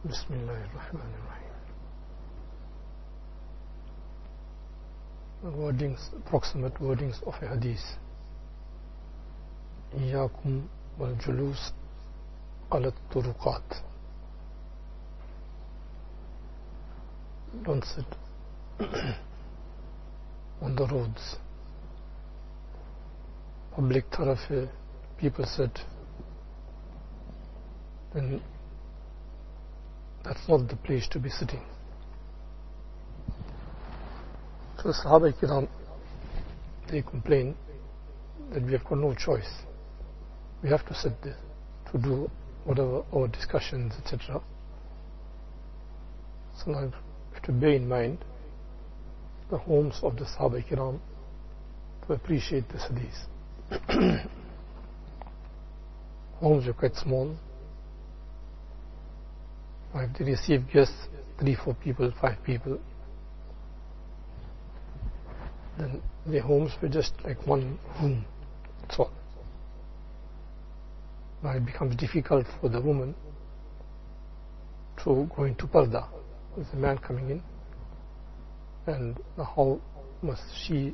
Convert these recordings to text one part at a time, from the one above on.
Bismillahirrahmanirrahim. Wordings, approximate wordings of a hadith. Iyakum wal julus ala turuqat. Don't sit on the roads. Public thoroughfare, people sit, then that's not the place to be sitting. So the Sahaba Kiram, they complain that we have got no choice. We have to sit there to do whatever our discussions, etc. So now you have to bear in mind the homes of the Sahaba Kiram to appreciate this hadith. Homes were quite small. If they receive guests, 3-4 people, 5 people, then their homes were just like one room. That's all. Now it becomes difficult for the woman to go into parda. There's a man coming in, and how must she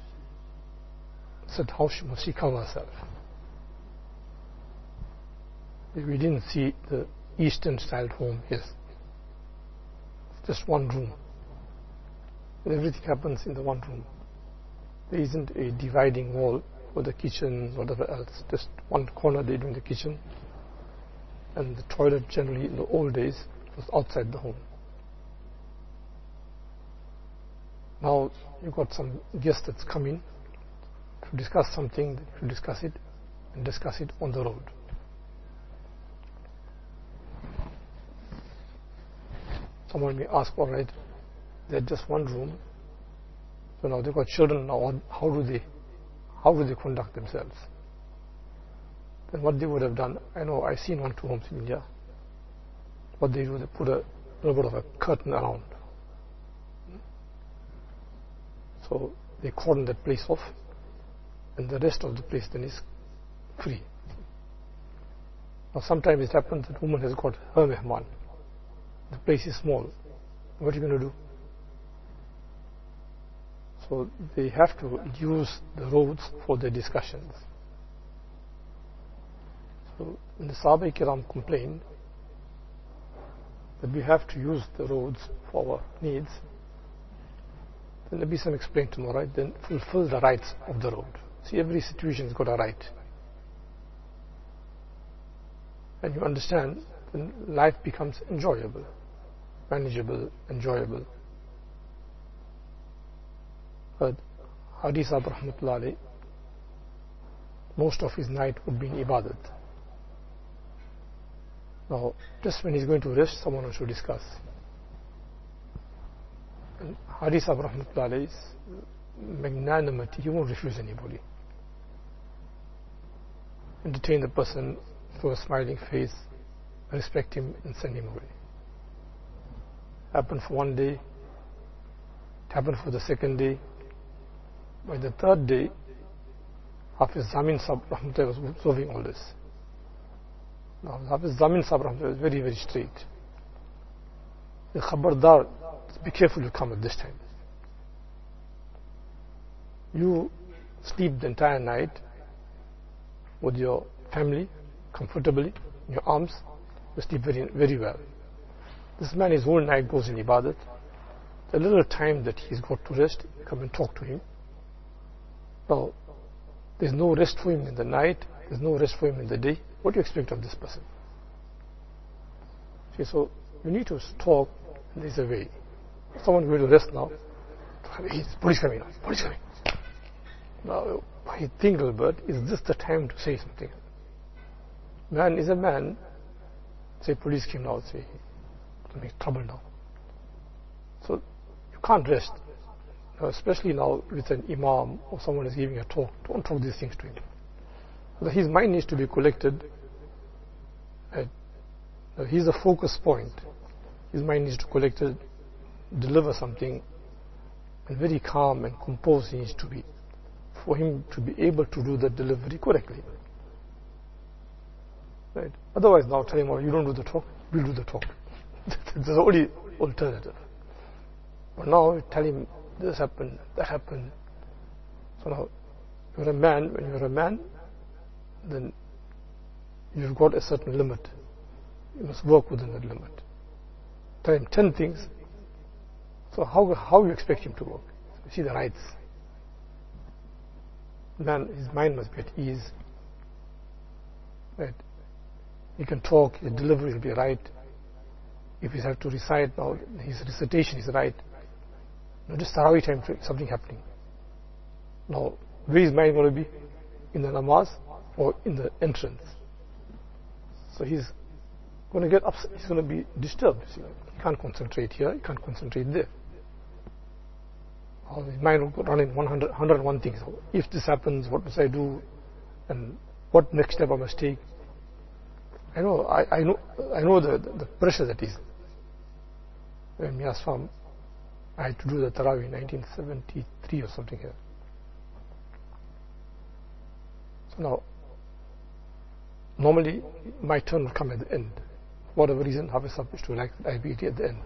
cover herself? We didn't see the Eastern styled home here. Just one room. Everything happens in the one room. There isn't a dividing wall for the kitchen, whatever else. Just one corner they do in the kitchen. And the toilet generally in the old days was outside the home. Now you've got some guest that's come in to discuss something, to discuss it, and discuss it on the road. Someone may ask, all right, they're just one room, so now they've got children. Now, how do they conduct themselves? Then what they would have done, I've seen 1-2 homes in India. What they do, they put a little bit of a curtain around. So they cordon that place off, and the rest of the place then is free. Now sometimes it happens that woman has got her mehman. The place is small. What are you going to do? So they have to use the roads for their discussions. So when the Sahaba Kiram complained that we have to use the roads for our needs, then Nabi Sallam explained to them, right, then fulfill the rights of the road. See, every situation has got a right. And you understand, then life becomes enjoyable, manageable, enjoyable. But Hadi Sahib Rahmatullah Alayh, most of his night would be in ibadat. Now, just when he's going to rest, someone should discuss. And Hadi Sahib Rahmatullah Alayh's magnanimity, he won't refuse anybody. Entertain the person through a smiling face, respect him, and send him away. Happened for one day, it happened for the second day. By the third day, Hafiz Zamin Sahib Rahmatullah was observing all this. Now Hafiz Zamin Sahib Rahmatullah was very, very straight. The Khabardar, be careful you come at this time. You sleep the entire night with your family comfortably in your arms. You sleep very, very well. This man his whole night goes in ibadat. The little time that he's got to rest, you come and talk to him. Now, there's no rest for him in the night, there's no rest for him in the day. What do you expect of this person? See, so you need to talk, and there's a way. Someone going to rest now. Police coming now. Police coming. Now, I think, little bird, is this the time to say something? Man is a man. Say police came now. Say, make trouble now. So you can't rest. Now, especially now with an imam or someone is giving a talk. Don't talk these things to him. His mind needs to be collected. He's the focus point. His mind needs to be collected, deliver something, and very calm and composed he needs to be, for him to be able to do the delivery correctly. Right? Otherwise, now tell him, oh, you don't do the talk, we'll do the talk. That's the only alternative. But now we tell him this happened, that happened. So now you're a man. When you're a man, then you've got a certain limit. You must work within that limit. Tell him 10 things. So how you expect him to work? You see the rights. Man, his mind must be at ease. Right? He can talk, his delivery will be right. If he has to recite now, his recitation is right. Now just Tarawih time, something happening. Now, where is mind going to be? In the namaz or in the entrance? So he's going to get upset, he's going to be disturbed. He can't concentrate here, he can't concentrate there. His mind will go running 101 things. If this happens, what must I do? And what next step I must take? I know the pressure that is. When Miyaswam, I had to do the Tarawih in 1973 or something here. So now, normally my turn will come at the end. For whatever reason, Hafiz Sahib used to like that I be at the end.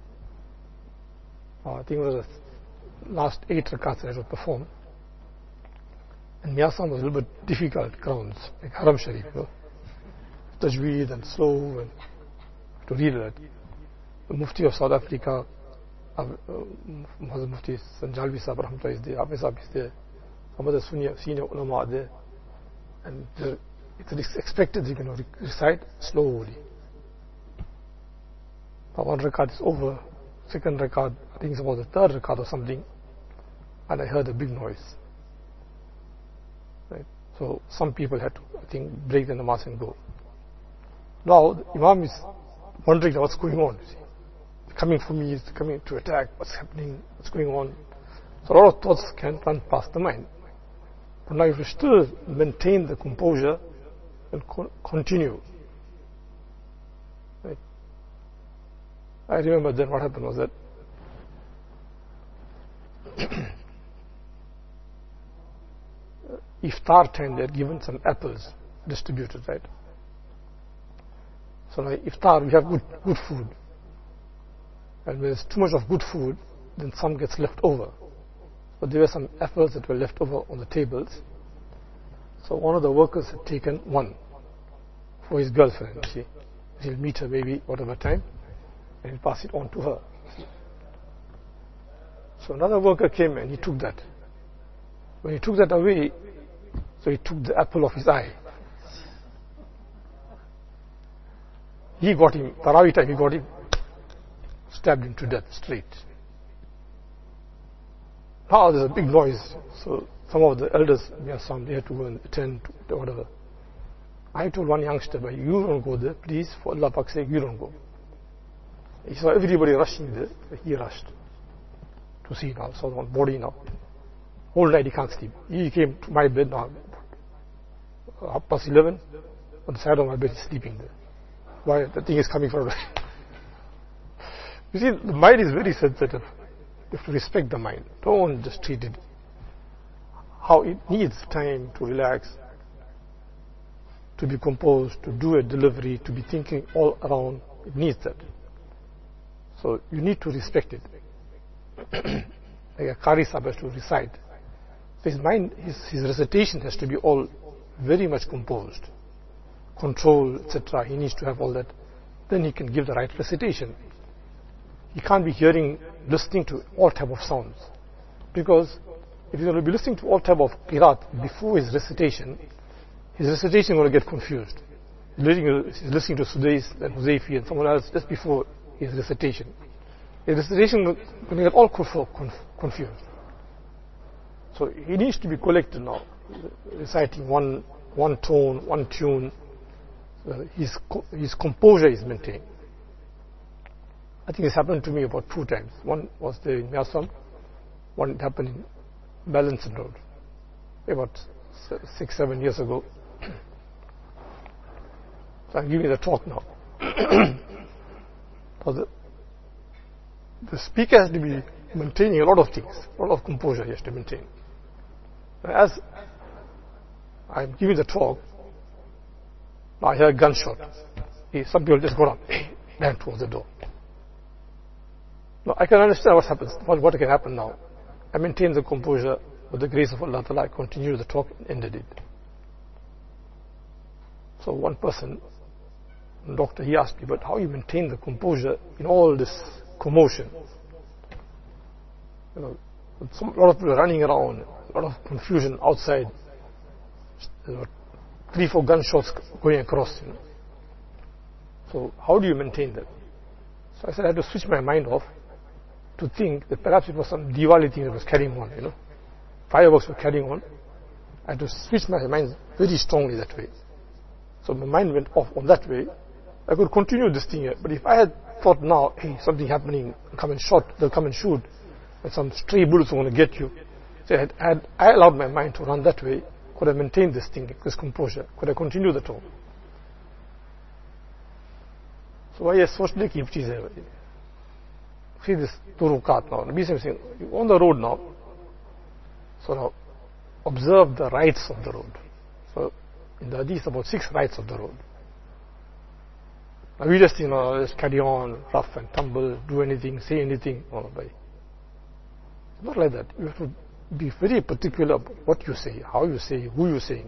I think it was the last 8 rakats that I would perform. And Miyaswam was a little bit difficult grounds, like Haram Sharif, Tajweed and slow, and to read that. The Mufti of South Africa, Muhammad Mufti Sanjalvi Sahib Rahmatullah is there, Hafiz Sahib is there, some other senior ulama are there, and it's expected you can recite slowly. Now one rakat is over, second rakat, I think it's about the third rakat or something, and I heard a big noise. Right? So some people had to, I think, break the namaz and go. Now the Imam is wondering what's going on. Coming for me, is coming to attack, what's happening, what's going on. So a lot of thoughts can run past the mind. But now if you still maintain the composure and continue. Right? I remember then what happened was that iftar time they had given some apples distributed, right? So now iftar we have good food. And when there's too much of good food, then some gets left over. But there were some apples that were left over on the tables. So one of the workers had taken one for his girlfriend. You see, he'll meet her maybe whatever time, and he'll pass it on to her. So another worker came and he took that. When he took that away, so he took the apple off his eye. He got him, Tarawih time, he got him, stabbed him to death straight. Now there's a big noise, so some of the elders, they had to go and attend to whatever. I told one youngster, but you don't go there, please, for Allah Pak's sake, you don't go. He saw everybody rushing there, he rushed to see now, so on body now. Whole night he can't sleep. He came to my bed now, 11:30, on the side of my bed, he's sleeping there. Why? The thing is coming from. You see, the mind is very sensitive. You have to respect the mind. Don't just treat it how it needs time to relax, to be composed, to do a delivery, to be thinking all around. It needs that. So you need to respect it. Like a Qari Sahib has to recite. So his mind, his recitation has to be all very much composed, control, etc. He needs to have all that. Then he can give the right recitation. He can't be listening to all type of sounds, because if he's going to be listening to all type of qiraat before his recitation is going to get confused. He's listening to Sudais and Huzaifi and someone else just before his recitation. His recitation is going to get all confused. So he needs to be collected now, reciting one tone, one tune. His composure is maintained. I think this happened to me about 2 times. One was there in Miyaswam, one happened in Balanson Road, about 6-7 years ago. So I'm giving the talk now. The speaker has to be maintaining a lot of things, a lot of composure he has to maintain. As I'm giving the talk, I hear a gunshot. Some people just got up, ran towards the door. Now, I can understand what happens, what can happen now. I maintain the composure with the grace of Allah Ta'ala. I continue the talk and ended it. So one person, doctor, he asked me, but how you maintain the composure in all this commotion? A lot of people running around, a lot of confusion outside. There were 3-4 gunshots going across. So how do you maintain that? So I said I had to switch my mind off to think that perhaps it was some Diwali thing that was carrying on. Fireworks were carrying on. I had to switch my mind very strongly that way. So my mind went off on that way. I could continue this thing here, but if I had thought now, hey, something happening, they'll come and shoot, and some stray bullets are going to get you. So I allowed my mind to run that way. Could I maintain this thing, this composure? Could I continue the talk? So I सोचने की चीज है. See this turukat now. Nabi saying, you're on the road now. So now observe the rights of the road. So in the hadith about 6 rights of the road. Now we just just carry on, rough and tumble, do anything, say anything. No, it's not like that. You have to be very particular about what you say, how you say, who you saying.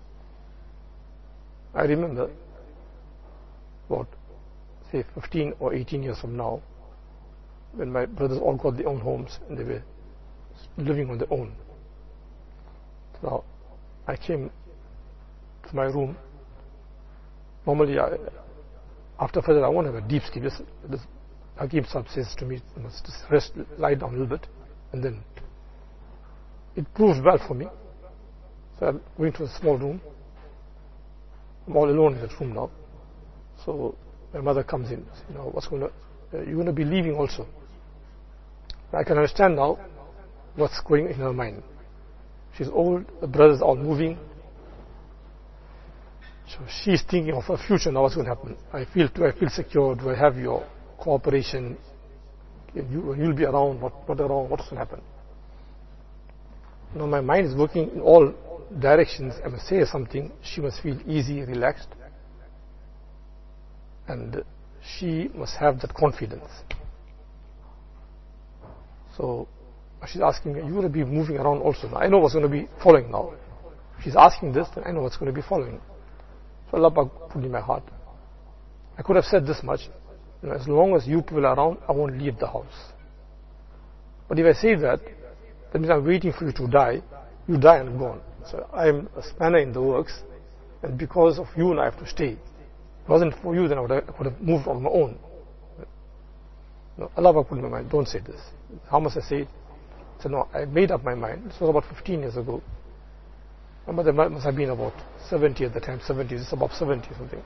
I remember about say 15 or 18 years from now, when my brothers all got their own homes and they were living on their own. Now I came to my room. Normally after Fajr I won't have a deep sleep. This Hakim Sahib says to me, you must just rest, lie down a little bit, and then it proved well for me. So I'm going to a small room. I'm all alone in that room now. So my mother comes in. What's going to? You're going to be leaving also. I can understand now what's going in her mind. She's old. The brothers are all moving. So she's thinking of her future now. What's going to happen? Do I feel secure? Do I have your cooperation? When you'll be around, what's going to happen? Now my mind is working in all directions. I must say something. She must feel easy, relaxed, and she must have that confidence. So she's asking me, you're going to be moving around also. Now I know what's going to be following now. She's asking this, then I know what's going to be following. So Allah put in my heart. I could have said this much, as long as you people are around, I won't leave the house. But if I say that means I'm waiting for you to die. You die and I'm gone. So I'm a spanner in the works, and because of you and I have to stay. If it wasn't for you, then I could have moved on my own. No, Allah put in my mind, don't say this. How must I say it? So no, I made up my mind. This was about 15 years ago. My mother must have been about 70 at the time, 70, this is about 70 something.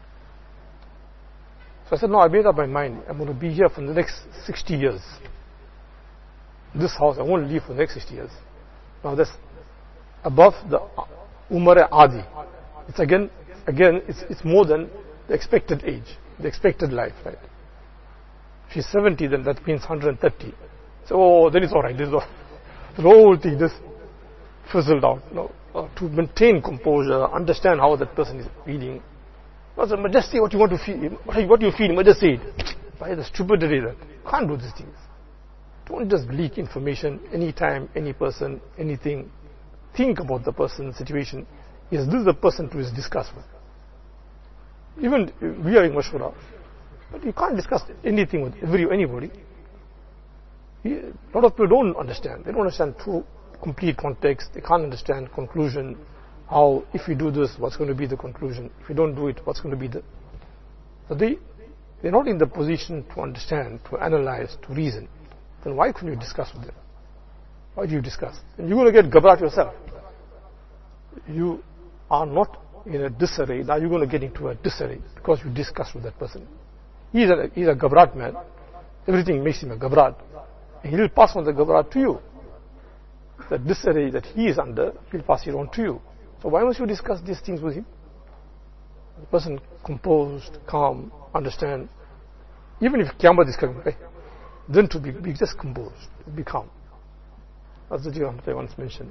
So I said, no, I made up my mind. I'm going to be here for the next 60 years. This house, I won't leave for the next 60 years. Now that's above the Umar Adi. It's again, it's more than the expected age, the expected life, right? She's 70, then that means 130. So, then it's alright. The whole thing just fizzled out. To maintain composure, understand how that person is feeling. Just say what you want to feel. What you feel, just say it. By the stupidity that can't do these things. Don't just leak information anytime, any person, anything. Think about the person's situation. Is this the person to discuss with? Even we are in Mashura, but you can't discuss anything with anybody. A lot of people don't understand. They don't understand true, complete context. They can't understand conclusion. How, if we do this, what's going to be the conclusion? If we don't do it, what's going to be the... So they're not in the position to understand, to analyze, to reason. Then why couldn't you discuss with them? Why do you discuss? And you're going to get gabrat yourself. You are not in a disarray. Now you're going to get into a disarray because you discuss with that person. He's a gabrat man. Everything makes him a gabrat. And he'll pass on the gabrat to you. The disarray that he is under, he'll pass it on to you. So why must you discuss these things with him? The person composed, calm, understand. Even if Qiyamah is coming, right? Then to be just composed, be calm. As the Jihad once mentioned.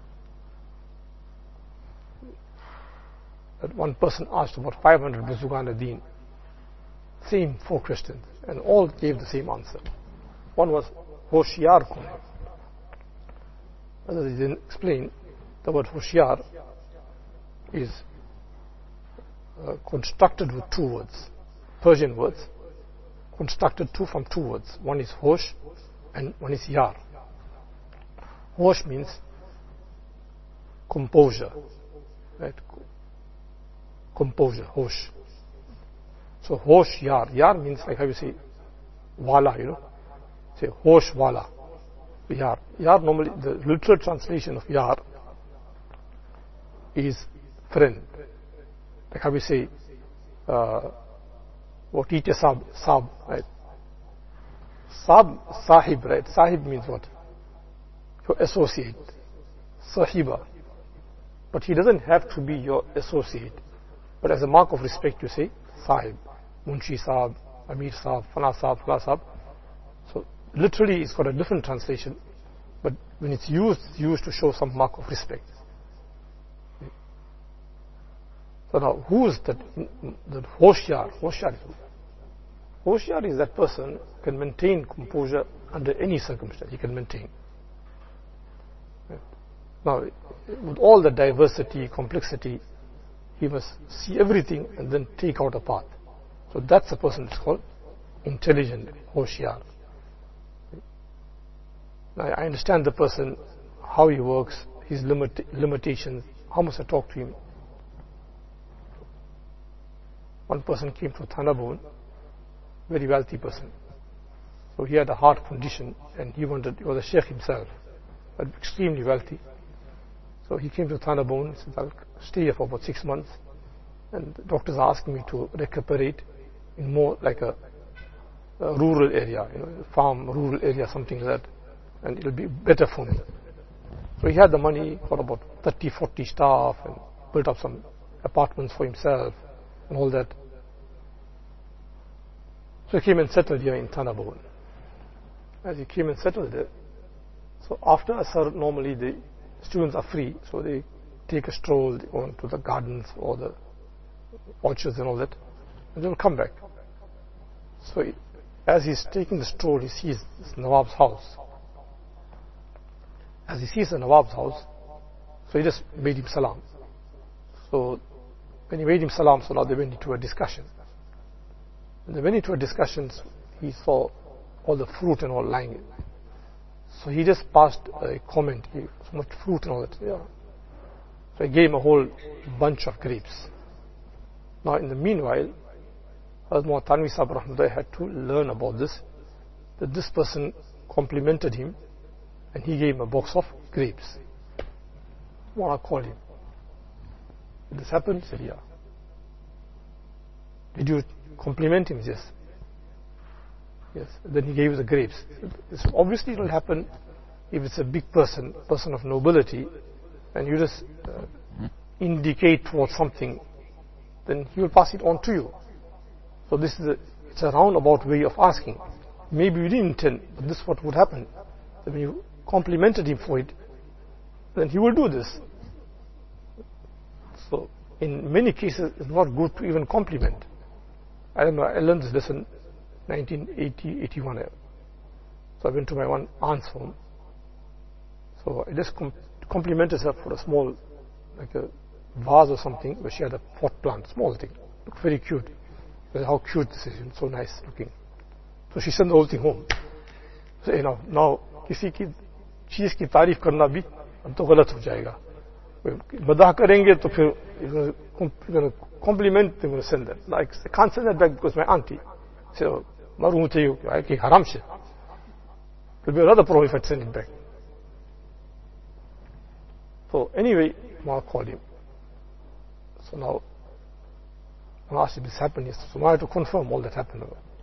That one person asked about 500 Buzugan ad-Din. Same 4 questions. And all gave the same answer. one was Hoshyar Kun. As I then explained, the word Hoshyar is constructed with two words, Persian words, constructed from two words. One is Hosh and one is Yar. Hosh means composure, right? Composure, Hosh. So Hosh Yar. Yar means like how you say Wala, say Hosh Wala. Yar. Yar, normally the literal translation of Yar is friend. Like how we say what eat a sab, right? Sahib, right? Sahib means what? Your associate. Sahiba. But he doesn't have to be your associate. But as a mark of respect, you say Sahib. Munshi Sahib, Amir Sahib, Fana Sahib, Fala Sahib. So literally it's got a different translation. But when it's used to show some mark of respect. So now, who is that? The Hoshyar. Hoshyar is that person who can maintain composure under any circumstance. He can maintain. Now, with all the diversity, complexity, he must see everything and then take out a path. So that's the person that's called intelligent, Hoshyar. Now, I understand the person, how he works, his limitations, how must I talk to him. One person came to Thanabon, very wealthy person. So he had a heart condition and he was a sheikh himself, but extremely wealthy. So he came to Thanabon, said, I'll stay here for about 6 months. And the doctors are asking me to recuperate in more like a rural area, farm, rural area, something like that. And it'll be better for me. So he had the money for about 30, 40 staff and built up some apartments for himself and all that. So he came and settled here in Thanabon. As he came and settled there, so after Asar, normally the students are free, so they take a stroll, they go into the gardens or the orchards and all that, and they will come back. So as he's taking the stroll, he sees this Nawab's house. As he sees the Nawab's house, so he just made him salam. So when he made him salam, so now they went into a discussion. When they went into a discussion, he saw all the fruit and all lying. So he just passed a comment, so much fruit and all that. Yeah. So he gave him a whole bunch of grapes. Now in the meanwhile, Hazrat Tanvi Sahib Rahmatullah had to learn about this, that this person complimented him and he gave him a box of grapes. What I called him. Did this happen? He said, yeah. Did you compliment him? Yes. Yes. Then he gave the grapes. So obviously it will happen if it's a big person of nobility, and you just indicate towards something, then he will pass it on to you. So this is it's a roundabout way of asking. Maybe you didn't intend, but this is what would happen. So when you complimented him for it, then he will do this. So in many cases it's not good to even compliment. I don't know, I learned this lesson 1980, 81. So I went to my one aunt's home. So I just complimented her for a small, like a vase or something, where she had a pot plant, small thing. Looked very cute. Said, how cute this is, so nice looking. So she sent the whole thing home. So now किसी की चीज की तारीफ करना भी अब तो गलत हो जाएगा. मदाह करेंगे तो फिर compliment they're going to send that. Like I can't send that back because my auntie. So maru चाहिए क्या कि haram shit. It'll be another problem if I send it back. So anyway, Ma called him. So now I asked if this happened yesterday. So now I have to confirm all that happened.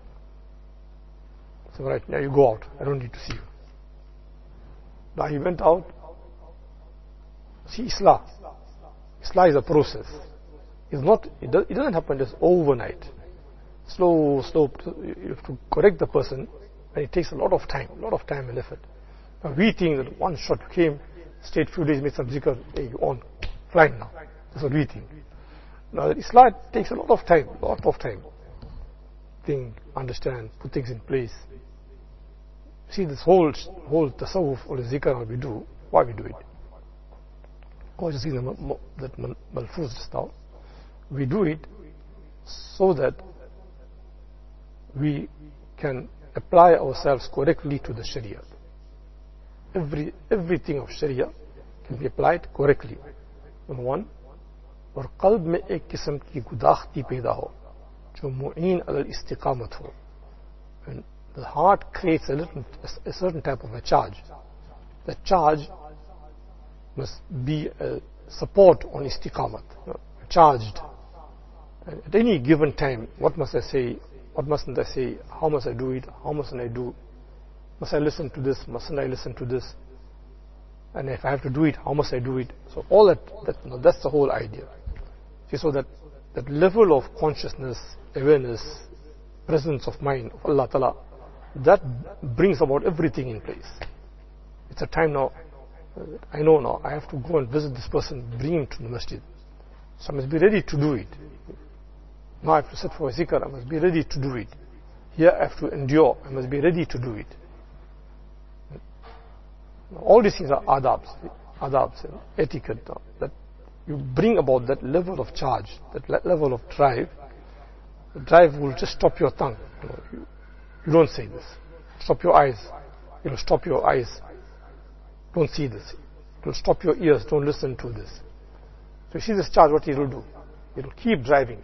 So right now you go out. I don't need to see you. Now he went out. See, Islah is a process. It doesn't happen just overnight. Slow. You have to correct the person, and it takes a lot of time and effort. Now we think that one shot came, stayed few days, made some zikr, hey, you on, flying now. That's what we think. Now Islah takes a lot of time. Think, understand, put things in place. See, this whole tasawwuf or the zikr we do, why we do it? I was just seeing that malfuz just now. We do it so that we can apply ourselves correctly to the Sharia. Everything of Sharia can be applied correctly. Number one, और कल्ब में एक किस्म की गुदाख्ती पैदा हो जो मुईन अलल इस्तिकामत हो. And the heart creates a certain type of a charge. The charge must be a support on istiqamat, charged. And at any given time, what must I say? What mustn't I say? How must I do it? How mustn't I do? Must I listen to this? Mustn't I listen to this? And if I have to do it, how must I do it? So all that's the whole idea. See, so that level of consciousness, awareness, presence of mind of Allah Ta'ala, that brings about everything in place. It's a time now, I know now, I have to go and visit this person, bring him to the masjid. So I must be ready to do it. Now I have to sit for a zikr, I must be ready to do it. Here I have to endure, I must be ready to do it. All these things are adabs and etiquette that you bring about that level of charge, that level of drive. The drive will just stop your tongue. You don't say this. Stop your eyes. Stop your eyes. Don't see this. It will stop your ears. Don't listen to this. So you see this charge, what it will do? It will keep driving.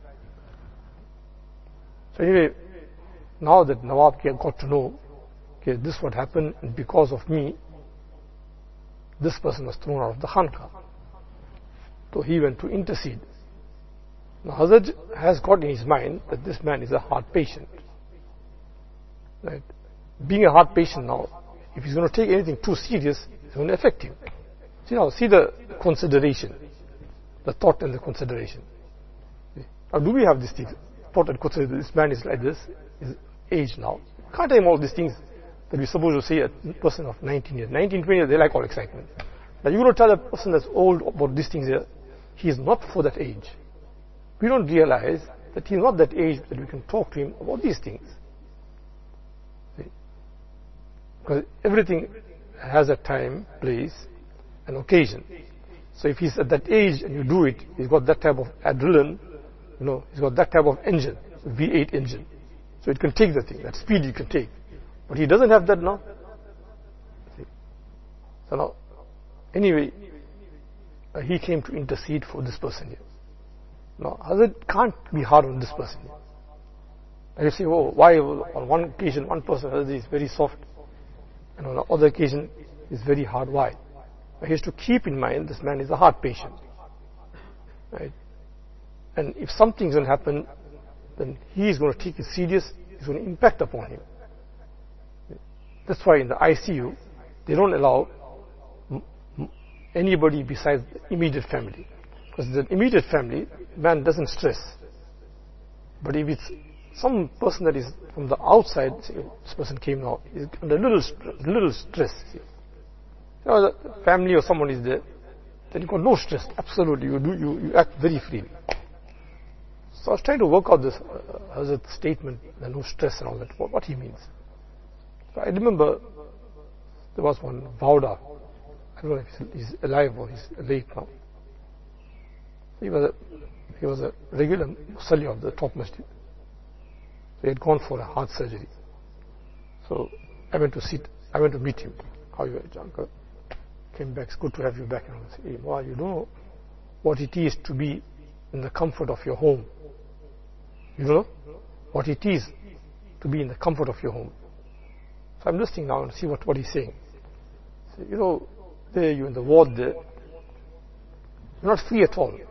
So anyway, now that Nawab got to know, okay, this what happened, and because of me, this person was thrown out of the Khanqa. So he went to intercede. Now Hazrat has got in his mind that this man is a heart patient. Right? Being a heart patient now, if he's going to take anything too serious, it's going to affect him. See the consideration, the thought and the consideration. Now do we have this thing, thought and consideration, this man is like this, his age now. Can't tell him all these things that we're supposed to say a person of 19 years. 19, 20 years, they like all excitement. Now you're going to tell a person that's old about these things here, he is not for that age. We don't realize that he is not that age that we can talk to him about these things. See? Because everything has a time, place, and occasion. So if he's at that age and you do it, he's got that type of adrenaline, he's got that type of engine, V8 engine. So it can take the thing, that speed you can take. But he doesn't have that now. See? So now, anyway, he came to intercede for this person here. Now, Hazrat can't be hard on this person here. And you say, oh, why on one occasion one person Hazrat is very soft, and on the other occasion is very hard. Why? He has to keep in mind this man is a heart patient. Right? And if something's going to happen, then he is going to take it serious, it's going to impact upon him. That's why in the ICU, they don't allow anybody besides the immediate family. Because the immediate family, man doesn't stress. But if it's some person that is from the outside, say, this person came now, is under little stress. See. The family or someone is there, then you got no stress. Absolutely, you act very freely. So I was trying to work out this Hazrat statement, the no stress and all that, what he means. So I remember there was one Vauda. I don't know if he's alive or he's late now. He was a regular musalli of the top masjid. So he had gone for a heart surgery. So I went to meet him. How you are, uncle? Came back. It's good to have you back. And I said, hey, wow, you know what it is to be in the comfort of your home. You know what it is to be in the comfort of your home. So I'm listening now and see what he's saying. So, there you're in the ward there. You're not free at all.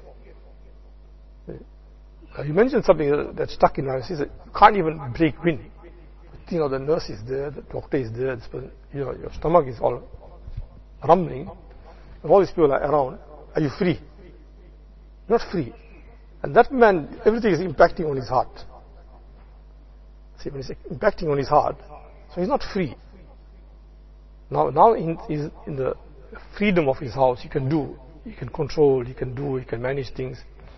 You mentioned something that stuck in my mind. He said, you can't even break wind. The nurse is there, the doctor is there, your stomach is all rumbling, and all these people are around. Are you free? You're not free. And that man, everything is impacting on his heart. See, when it's impacting on his heart, so he's not free. Now he's in the freedom of his house. He can do, he can control, he can manage things.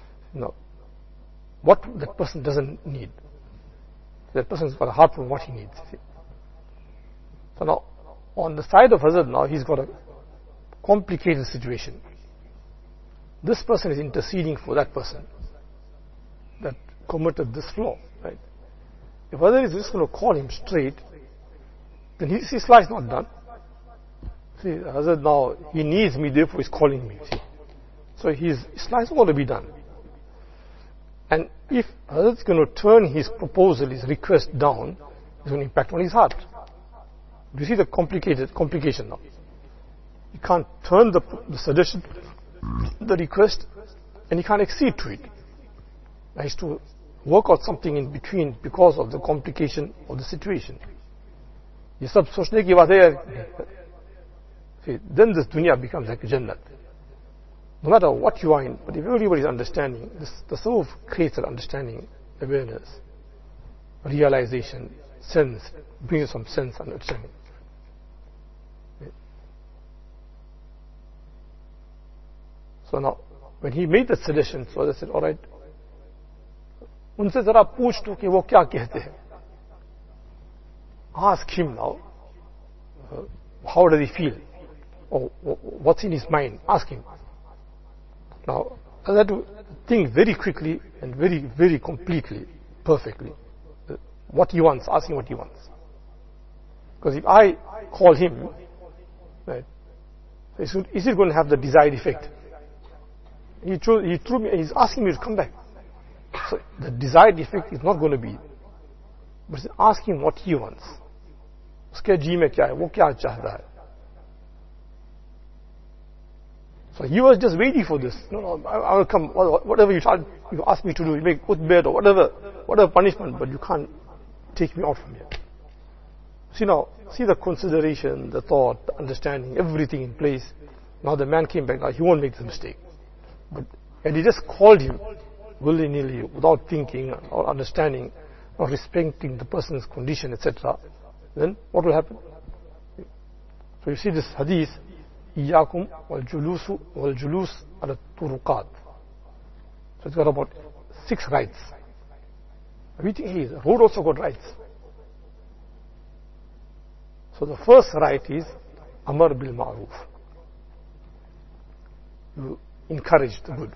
What that person doesn't need. That person's got a heart for what he needs. See? So now, on the side of Hazrat now, he's got a complicated situation. This person is interceding for that person that committed this flaw, right? If Hazrat is just going to call him straight, then his Islah is not done. See, Hazrat now, he needs me, therefore he's calling me. See? So his Islah is going to be done. And if Hazrat is going to turn his proposal, his request down, it's going to impact on his heart. Do you see the complication now? You can't turn the suggestion, the request, and you can't accede to it. He has to work out something in between because of the complication of the situation. ये सब सोचने की बात है. See, then this dunya becomes like a Jannat. No matter what you are in, but if everybody is understanding, this tasawwuf creates an understanding, awareness, realization, sense, brings some sense and understanding. So now, when he made the suggestion, so they said, all right, उनसे जरा पूछ लो कि वो क्या कहते हैं. Ask him now, how does he feel? Or what's in his mind? Ask him. Now, I had to think very quickly and very, very completely, perfectly. What he wants, ask him what he wants. Because if I call him, right, is it going to have the desired effect? He threw me, he's asking me to come back. So the desired effect is not going to be. But ask him what he wants. उसके जी में क्या है, वो क्या चाहता है. So he was just waiting for this. No, I will come. Whatever you ask me to do, you make utbed or whatever punishment, but you can't take me out from here. See the consideration, the thought, the understanding, everything in place. Now the man came back. Now he won't make the mistake. And he just called him willy-nilly, without thinking or understanding or respecting the person's condition, etc. Then what will happen? So you see this hadith, إِيَّاكُمْ وَالْجُلُوسُ عَلَى الطُّرُقَاتِ. So it's got about 6 rights. Everything here, the road also got rights. So the first right is Amar bil Ma'ruf. You encourage the good.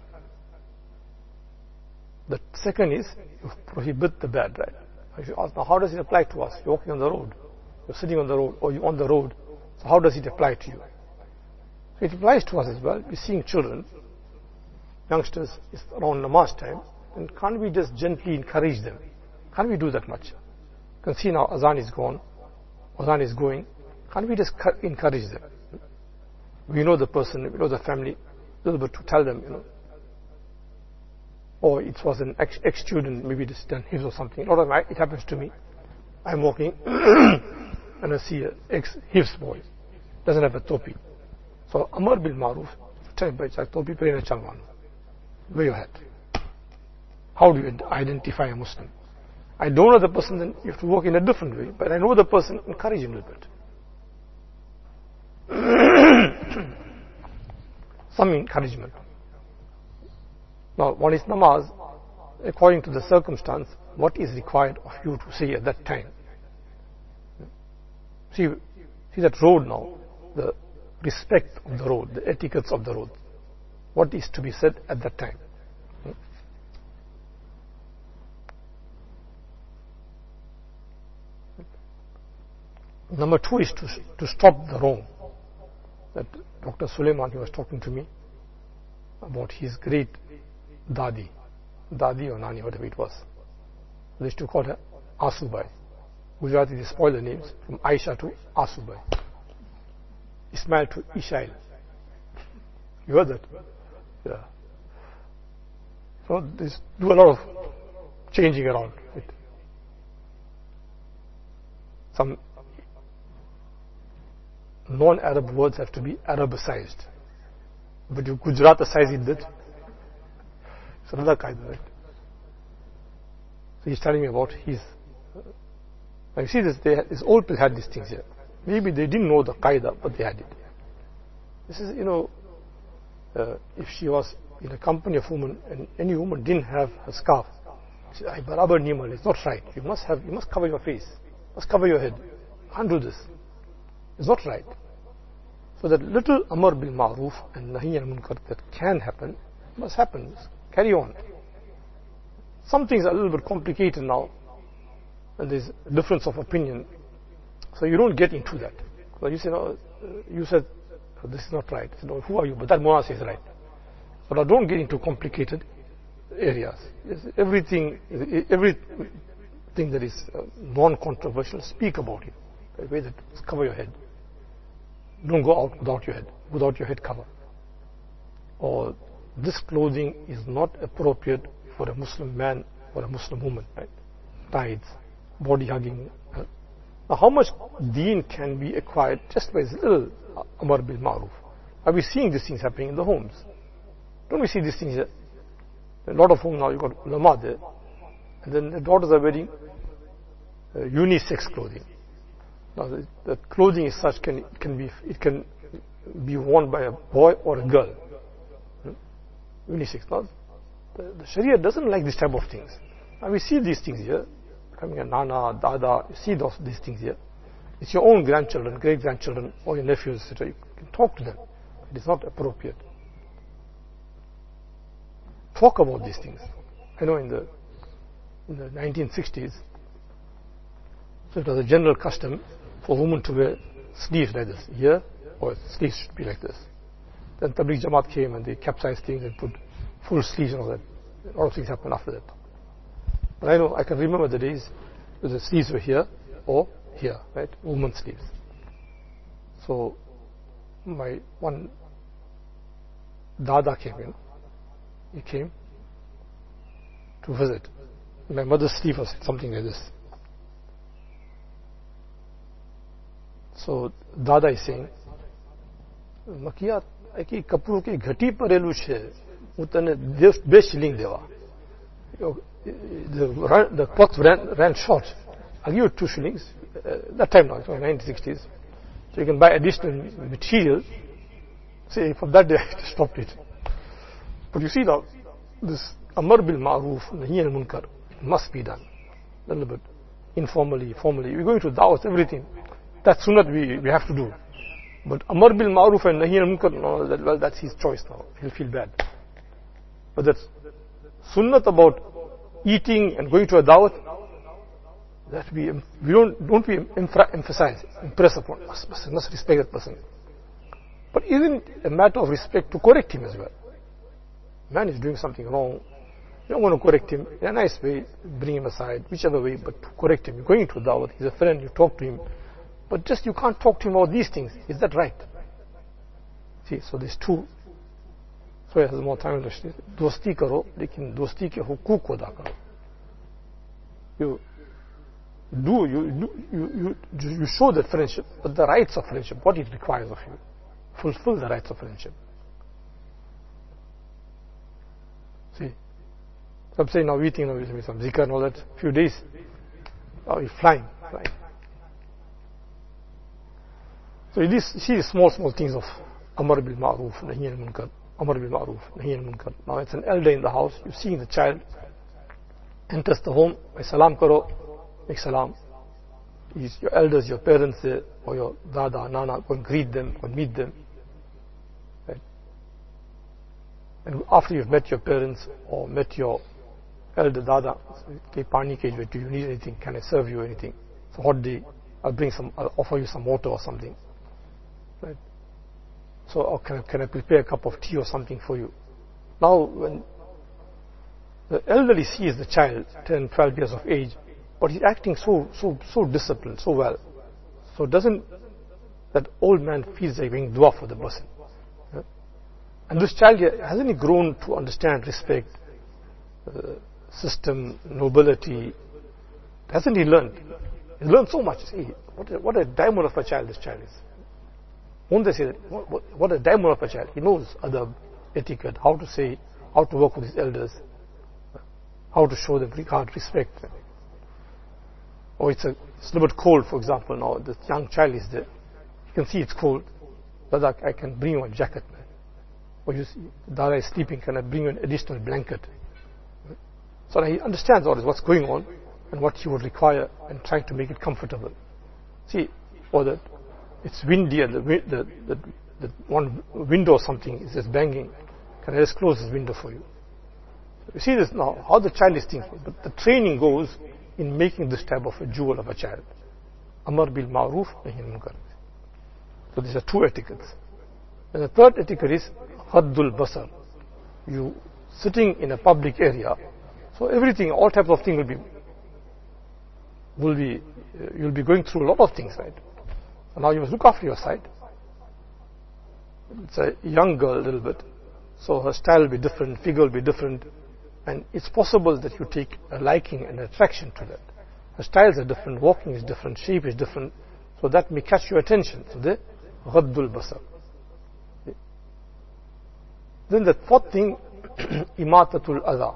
The second is you prohibit the bad, right? If you ask, now how does it apply to us? You're walking on the road, you're sitting on the road, or you're on the road. So how does it apply to you? So it applies to us as well. We're seeing children, youngsters, it's around namaz time, and can't we just gently encourage them? Can't we do that much? You can see now Azan is gone, Azan is going. Can't we just encourage them? We know the person, we know the family, a little bit to tell them, Or it was an ex-student, maybe this done his or something. It happens to me. I'm walking and I see an ex-Hifz boy. Doesn't have a topi. So, Amar bil Maruf, tell him, topi perina chalwan. Wear your hat. How do you identify a Muslim? I don't know the person, then you have to walk in a different way. But I know the person, encourage him a little bit. Some encouragement. Now, one is namaz, according to the circumstance, what is required of you to say at that time. See that road now, the respect of the road, the etiquettes of the road. What is to be said at that time. Number 2 is to stop the wrong. That Dr. Suleiman, he was talking to me about his great Dadi or Nani, whatever it was. They used to call her Asubai. Gujarati, they spoil the names from Aisha to Asubai. Ismail to Ishail. You heard that? Yeah. So they do a lot of changing around. Some non-Arab words have to be Arabicized. But you Gujaratize it, that it's another kind of it. So he's telling me about his. Now you see this old people had these things here. Maybe they didn't know the qaida, but they had it. This is, if she was in a company of women and any woman didn't have a scarf, she said, barabar nimal, it's not right. You must cover your face. You must cover your head. You can't do this. It's not right. So that little amar bil ma'roof and nahi anil munkar that can happen, must happen. Carry on. Some things are a little bit complicated now, and there's a difference of opinion. So you don't get into that. So you say, no, you said, oh, this is not right. I said, no, who are you? But that Mullah says right. But I don't get into complicated areas. Everything that is non-controversial, speak about it. The way that cover your head. Don't go out without your head cover. Or this clothing is not appropriate for a Muslim man or a Muslim woman, right? Tights, body hugging. Now, how much deen can be acquired just by this little amar bil ma'roof? Are we seeing these things happening in the homes? Don't we see these things here? A lot of homes now, you've got ulama there, and then the daughters are wearing unisex clothing. Now, the clothing is such it can be worn by a boy or a girl. Unisex. Now, the Sharia doesn't like this type of things. Now, we see these things here. Coming a nana, dada, you see these things here. It's your own grandchildren, great grandchildren, or your nephews, etc. You can talk to them. It is not appropriate. Talk about these things. I know in the 1960s, so it was a general custom for women to wear sleeves like this here, or sleeves should be like this. Then Tabligh Jamaat came and they capsized things and put full sleeves and all that. A lot of things happened after that. But I know, I can remember the days where the sleeves were here or here, right? Women's sleeves. So my one dada came in. He came to visit. My mother's sleeve was something like this. So Dada is saying, Makiya, aki kapru ki ghati parelu che, utane 2 shilling deva. The cloth ran short. I'll give you 2 shillings. That time now, it's 1960s. So you can buy additional material. Say, from that day I stopped it. But you see now, this amar bil ma'roof, nahi anil munkar, must be done. A little bit informally, formally. We're going to da'wat, everything. That's sunnat we have to do. But amar bil ma'roof and nahi anil munkar, no, well, that's his choice now. He'll feel bad. But that's sunnat about eating and going to a da'wat, that we don't emphasize, impress upon. Must respect that person. But isn't a matter of respect to correct him as well? Man is doing something wrong. You don't want to correct him in a nice way, bring him aside, whichever way, but to correct him. You're going to a da'wat, he's a friend, you talk to him. But just you can't talk to him about these things. Is that right? See, so there's 2. So it has more time to say, dosti karo, lekin dosti ke hukuk ko ada karo. You show that friendship, but the rights of friendship, what it requires of you. Fulfill the rights of friendship. See, so I'm saying now we think with some zikr and all that, few days, now you're flying. So you see small things of amar bil ma'roof, nahi anil munkar, amar bil ma'roof, nahi anil munkar. Now it's an elder in the house, you're seeing the child, enters the home, salam karo, make salam. Your elders, your parents there, or your dada, nana, go and greet them, go and meet them. Right? And after you've met your parents or met your elder dada, do you need anything? Can I serve you anything? It's a hot day, I'll offer you some water or something. Right? So, or can I prepare a cup of tea or something for you? Now, when the elderly sees the child, 10, 12 years of age, but he's acting so disciplined, so well. So doesn't that old man feels like being dua for the person? Yeah? And this child, hasn't he grown to understand respect, system, nobility? Hasn't he learned? He's learned so much. See, what a diamond of a child this child is. Won't they say that? What a diamond of a child. He knows adab, etiquette, how to say, how to work with his elders, how to show them regard, respect. Or it's a little bit cold, for example. Now the young child is there. You can see it's cold. Dada, I can bring you a jacket. Or you see, Dada is sleeping. Can I bring you an additional blanket? So he understands all this, what's going on, and what he would require, and trying to make it comfortable. See, or that it's windy and the one window or something is just banging. Can I just close this window for you? You see this now, how the child is thinking. But the training goes in making this type of a jewel of a child. Amar bil ma'roof, nahi anil munkar. So these are two etiquettes. And the third etiquette is haddul basar. You sitting in a public area, so everything, all types of things you'll be going through a lot of things, right? So now you must look after your side. It's a young girl a little bit, so her style will be different, figure will be different, and it's possible that you take a liking and attraction to that. Her styles are different, walking is different, shape is different, so that may catch your attention. So the ghaddul basar. Then the fourth thing, imatatul adha.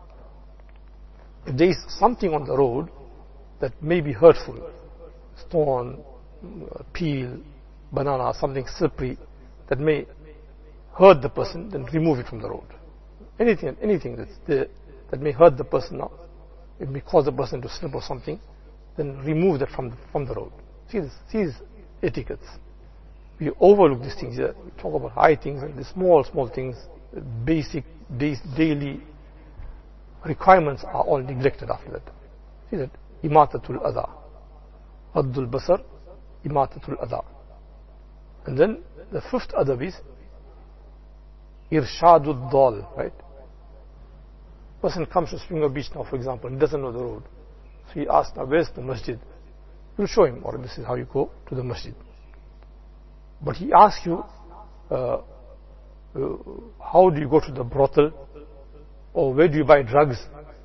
If there is something on the road that may be hurtful, stone, peel, banana, something slippery that may hurt the person, then remove it from the road. Anything that's there that may hurt the person now, it may cause the person to slip or something, then remove that from the road. See these etiquettes. We overlook these things here. We talk about high things and the small things, basic daily requirements are all neglected after that. See that? Imatatul adha. Haddul basar, imatatul adha. And then the fifth adab is irshadud dal, right? Person comes to Springer Beach now, for example, and doesn't know the road. So he asks, now where's the masjid? You'll show him, or this is how you go to the masjid. But he asks you, how do you go to the brothel? Or where do you buy drugs?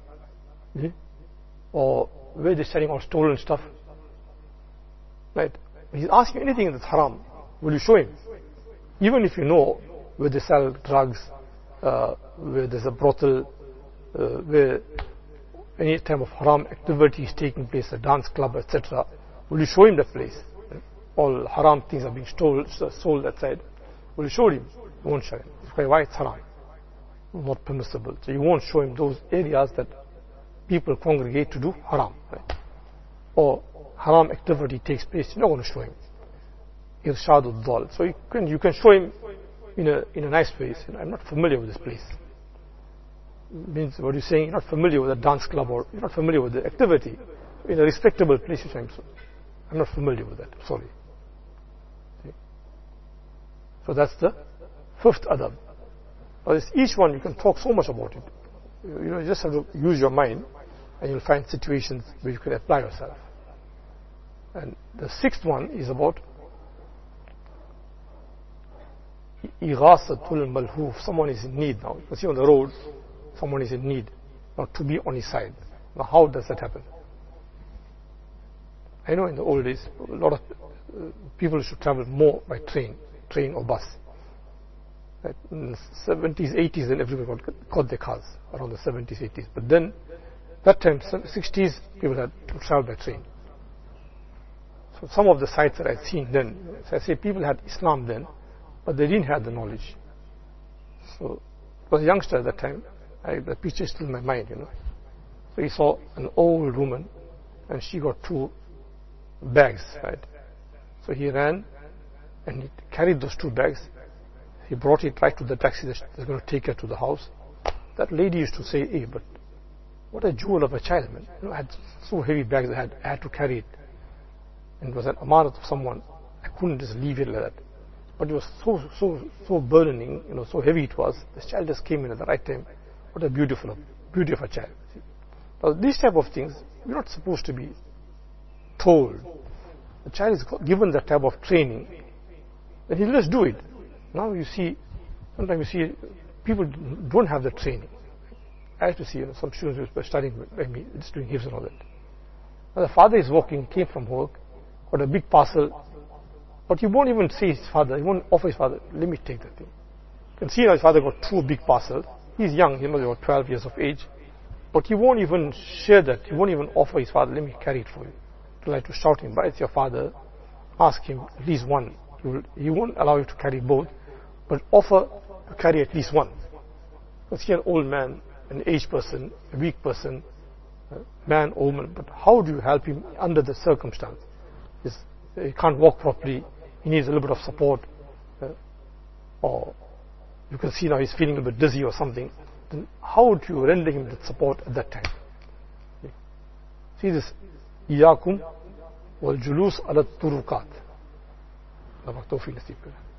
Or where they're selling all stolen stuff? Right? He's asking anything that's haram. Will you show him? Even if you know where they sell drugs, where there's a brothel, where any type of haram activity is taking place, a dance club, etc., will you show him that place? All haram things are being sold outside. Will you show him? You won't show him. Why? It's haram. Not permissible. So you won't show him those areas that people congregate to do haram. Right? Or haram activity takes place, you're not going to show him. Irshadud dal. So you can show him in a nice place. I'm not familiar with this place. Means what you're saying, you're not familiar with a dance club, or you're not familiar with the activity. In a respectable place, I'm not familiar with that. Sorry. See? So that's the fifth adab. Now each one you can talk so much about it. You just have to use your mind, and you'll find situations where you can apply yourself. And the sixth one is about ighasatul malhoof. Someone is in need now. You see on the road, someone is in need. Now to be on his side. Now how does that happen? I know in the old days, a lot of people should travel more by train or bus. Right? In the 70s, 80s, then everybody got their cars around the 70s, 80s. But then, that time, 60s, people had to travel by train. So some of the sites that I've seen then, so I say people had Islam then, but they didn't have the knowledge. So I was a youngster at that time. The picture is still in my mind, So he saw an old woman, and she got 2 bags, right? So he ran, and he carried those 2 bags. He brought it right to the taxi that's going to take her to the house. That lady used to say, hey, but what a jewel of a child, man. I had so heavy bags, I had to carry it. And it was an amanat of someone. I couldn't just leave it like that. But it was so burdening, so heavy it was. This child just came in at the right time. What a beauty of a child. Now, these type of things, we're not supposed to be told. The child is given that type of training, then he'll just do it. Now sometimes you see people don't have the training. I have to see some students who are studying by me, just doing hifz and all that. Now the father is walking, came from work, got a big parcel, but he won't even say his father, he won't offer his father, let me take that thing. You can see now his father got 2 big parcels. He's young, he must be about 12 years of age, but he won't even share that, he won't even offer his father, let me carry it for you. To like to shout him, but it's your father, ask him at least one. He won't allow you to carry both, but offer to carry at least one. Because he's an old man, an aged person, a weak person, man or woman, but how do you help him under the circumstance? He can't walk properly, he needs a little bit of support, or you can see now he's feeling a bit dizzy or something, then how would you render him that support at that time? See this, إياكم والجلوس على الطرقات.